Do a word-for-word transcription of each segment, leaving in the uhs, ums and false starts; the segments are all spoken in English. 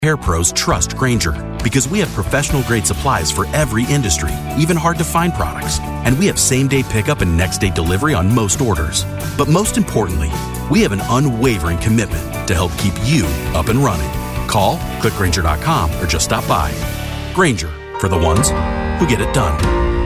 Hair pros trust Grainger because we have professional-grade supplies for every industry, even hard-to-find products. And we have same-day pickup and next-day delivery on most orders. But most importantly, we have an unwavering commitment to help keep you up and running. Call, click Grainger dot com, or just stop by. Grainger, for the ones who get it done.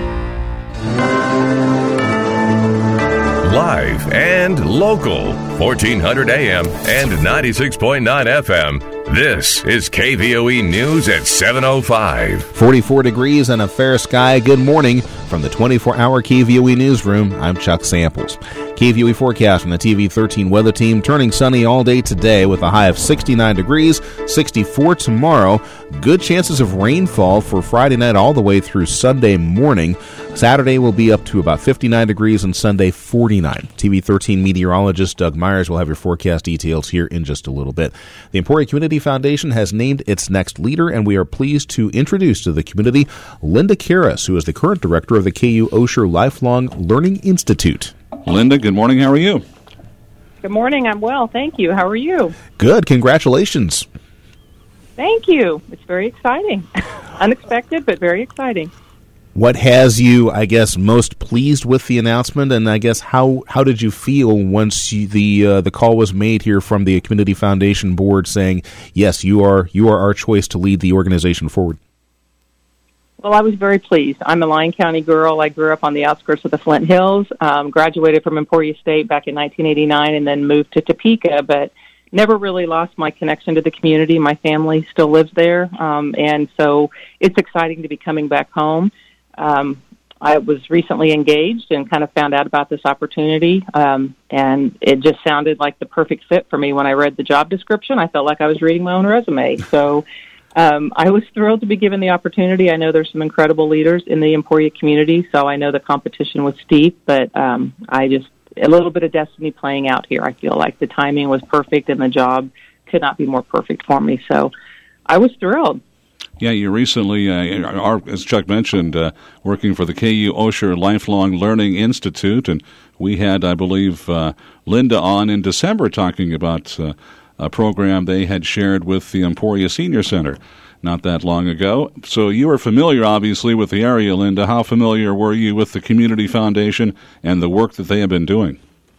Live and local, fourteen hundred A M and ninety-six point nine F M. This is K V O E News at seven oh five. forty-four degrees and a fair sky. Good morning from the twenty-four hour K V O E Newsroom. I'm Chuck Samples. K V O E forecast from the T V thirteen weather team. Turning sunny all day today with a high of sixty-nine degrees, sixty-four tomorrow. Good chances of rainfall for Friday night all the way through Sunday morning. Saturday will be up to about fifty-nine degrees and Sunday forty-nine. T V thirteen meteorologist Doug Myers will have your forecast details here in just a little bit. The Emporia Community Foundation has named its next leader, and we are pleased to introduce to the community Linda Karras, who is the current director of the K U Osher Lifelong Learning Institute. Linda, good morning. How are you? Good morning. I'm well. Thank you. How are you? Good. Congratulations. Thank you. It's very exciting. Unexpected, but very exciting. What has you, I guess, most pleased with the announcement, and I guess how, how did you feel once you, the uh, the call was made here from the Community Foundation Board saying, yes, you are you are our choice to lead the organization forward? Well, I was very pleased. I'm a Lyon County girl. I grew up on the outskirts of the Flint Hills, um, graduated from Emporia State back in nineteen eighty-nine, and then moved to Topeka, but never really lost my connection to the community. My family still lives there, um, and so it's exciting to be coming back home. Um, I was recently engaged and kind of found out about this opportunity, um, and it just sounded like the perfect fit for me when I read the job description. I felt like I was reading my own resume. So um, I was thrilled to be given the opportunity. I know there's some incredible leaders in the Emporia community, so I know the competition was steep, but um, I just, a little bit of destiny playing out here. I feel like the timing was perfect and the job could not be more perfect for me. So I was thrilled. Yeah, you recently, uh, are, as Chuck mentioned, uh, working for the K U Osher Lifelong Learning Institute, and we had, I believe, uh, Linda on in December talking about uh, a program they had shared with the Emporia Senior Center not that long ago. So you are familiar, obviously, with the area, Linda. How familiar were you with the Community Foundation and the work that they have been doing?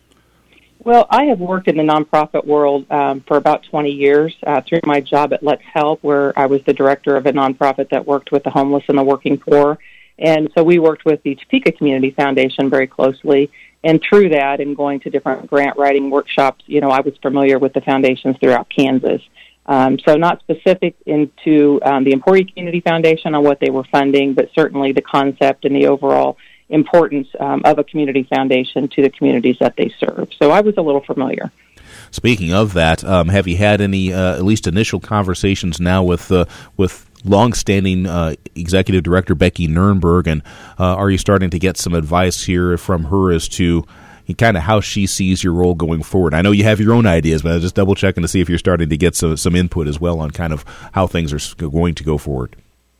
Well, I have worked in the nonprofit world um, for about twenty years uh, through my job at Let's Help, where I was the director of a nonprofit that worked with the homeless and the working poor. And so we worked with the Topeka Community Foundation very closely. And through that and going to different grant writing workshops, you know, I was familiar with the foundations throughout Kansas. Um, so not specific into um, the Emporia Community Foundation on what they were funding, but certainly the concept and the overall importance um, of a community foundation to the communities that they serve. So I was a little familiar. Speaking of that, um, have you had any, uh, at least initial conversations now with uh, with longstanding uh, Executive Director Becky Nurnberg, and uh, are you starting to get some advice here from her as to kind of how she sees your role going forward? I know you have your own ideas, but I was just double checking to see if you're starting to get some, some input as well on kind of how things are going to go forward.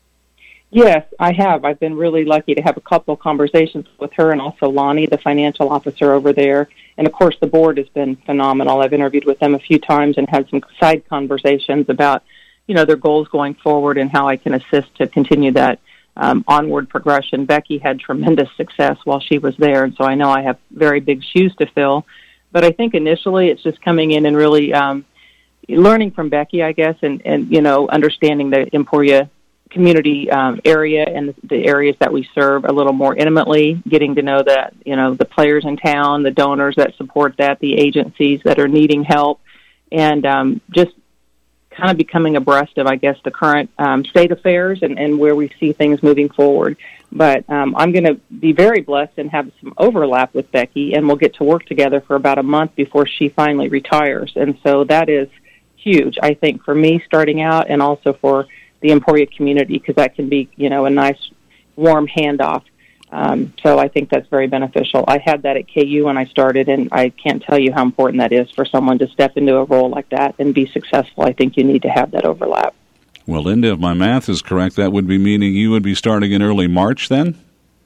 Yes, I have. I've been really lucky to have a couple of conversations with her and also Lonnie, the financial officer over there. And, of course, the board has been phenomenal. I've interviewed with them a few times and had some side conversations about, you know, their goals going forward and how I can assist to continue that um, onward progression. Becky had tremendous success while she was there, and so I know I have very big shoes to fill. But I think initially it's just coming in and really um, learning from Becky, I guess, and, and, you know, understanding the Emporia community um, area and the areas that we serve a little more intimately, getting to know that, you know, the players in town, the donors that support that, the agencies that are needing help, and um, just kind of becoming abreast of, I guess, the current um, state affairs and, and where we see things moving forward. But um, I'm going to be very blessed and have some overlap with Becky, and we'll get to work together for about a month before she finally retires. And so that is huge, I think, for me starting out and also for the Emporia community, because that can be, you know, a nice, warm handoff. Um, so I think that's very beneficial. I had that at K U when I started, and I can't tell you how important that is for someone to step into a role like that and be successful. I think you need to have that overlap. Well, Linda, if my math is correct, that would be meaning you would be starting in early March then?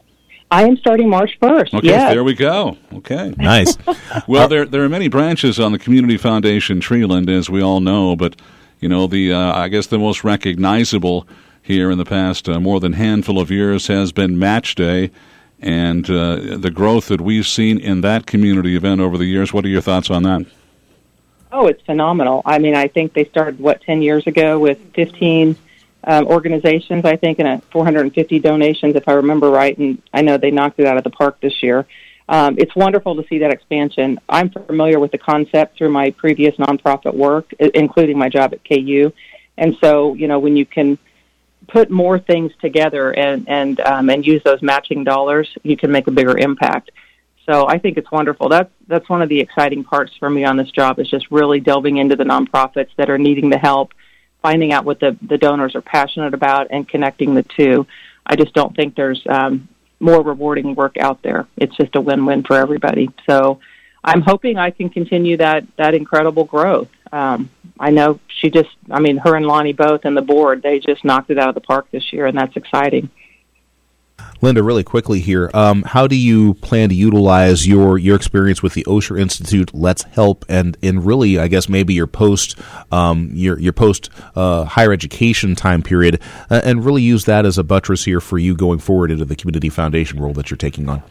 I am starting March first, Okay, yes. There we go. Okay. Nice. Well, there there are many branches on the Community Foundation tree, Linda, as we all know, but you know, the uh, I guess the most recognizable here in the past uh, more than handful of years has been Match Day, and uh, the growth that we've seen in that community event over the years. What are your thoughts on that? Oh, it's phenomenal. I mean, I think they started, what, ten years ago with fifteen um, organizations, I think, and uh, four hundred fifty donations, if I remember right, and I know they knocked it out of the park this year. Um, it's wonderful to see that expansion. I'm familiar with the concept through my previous nonprofit work, including my job at K U, and so, you know, when you can put more things together and and um, and use those matching dollars, you can make a bigger impact. So I think it's wonderful. That's that's one of the exciting parts for me on this job, is just really delving into the nonprofits that are needing the help, finding out what the, the donors are passionate about, and connecting the two. I just don't think there's um, more rewarding work out there. It's just a win-win for everybody. So I'm hoping I can continue that, that incredible growth. Um, I know she just, I mean, her and Lonnie both and the board, they just knocked it out of the park this year, and that's exciting. Linda, really quickly here, um, how do you plan to utilize your, your experience with the Osher Institute, Let's Help, and in really, I guess, maybe your post um, your your post uh, higher education time period, uh, and really use that as a buttress here for you going forward into the community foundation role that you're taking on?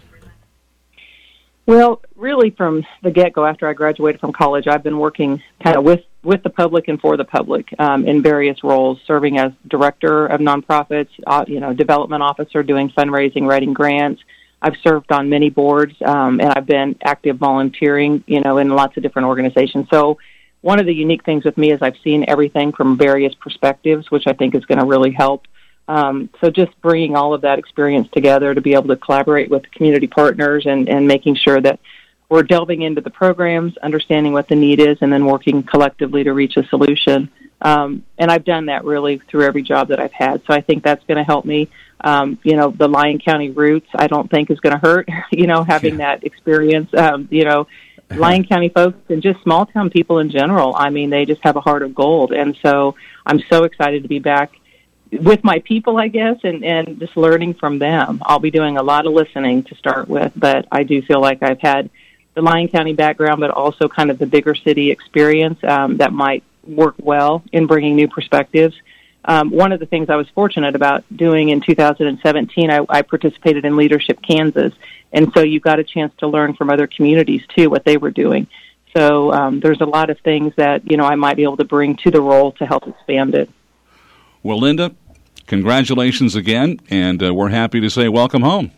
Well, really from the get-go, after I graduated from college, I've been working kind of with, with the public and for the public um, in various roles, serving as director of nonprofits, uh, you know, development officer, doing fundraising, writing grants. I've served on many boards, um, and I've been active volunteering, you know, in lots of different organizations. So one of the unique things with me is I've seen everything from various perspectives, which I think is going to really help. Um, so just bringing all of that experience together to be able to collaborate with community partners and, and making sure that we're delving into the programs, understanding what the need is, and then working collectively to reach a solution. Um, and I've done that really through every job that I've had. So I think that's going to help me. Um, you know, the Lyon County roots, I don't think is going to hurt, you know, having yeah. that experience. Um, you know, Lyon County folks and just small town people in general, I mean, they just have a heart of gold. And so I'm so excited to be back with my people, I guess, and, and just learning from them. I'll be doing a lot of listening to start with, but I do feel like I've had the Lyon County background, but also kind of the bigger city experience um, that might work well in bringing new perspectives. Um, one of the things I was fortunate about doing in two thousand seventeen, I, I participated in Leadership Kansas, and so you got a chance to learn from other communities, too, what they were doing. So um, there's a lot of things that, you know, I might be able to bring to the role to help expand it. Well, Linda, congratulations again, and uh, we're happy to say welcome home.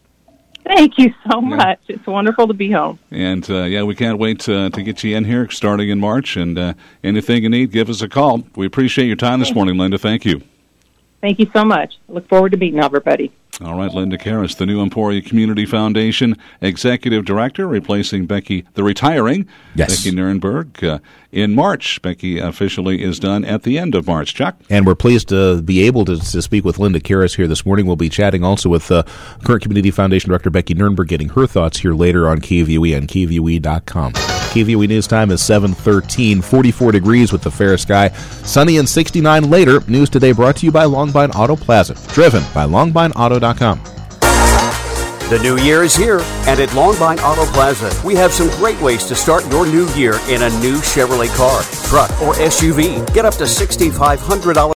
Thank you so much. Yeah. It's wonderful to be home. And, uh, yeah, we can't wait to, to get you in here starting in March, and uh, anything you need, give us a call. We appreciate your time this morning, Linda. Thank you. Thank you so much. I look forward to meeting everybody. All right, Linda Karras, the new Emporia Community Foundation Executive Director, replacing Becky, the retiring yes. Becky Nurnberg, uh, in March. Becky officially is done at the end of March. Chuck? And we're pleased to be able to, to speak with Linda Karras here this morning. We'll be chatting also with uh, current Community Foundation Director Becky Nurnberg, getting her thoughts here later on K V U E and K V U E dot com. K V U E News Time is seven thirteen, forty-four degrees with the fair sky. Sunny and sixty-nine later. News Today brought to you by Longbine Auto Plaza. Driven by longbine auto dot com. The new year is here, and at Longbine Auto Plaza, we have some great ways to start your new year in a new Chevrolet car, truck, or S U V. Get up to six thousand five hundred dollars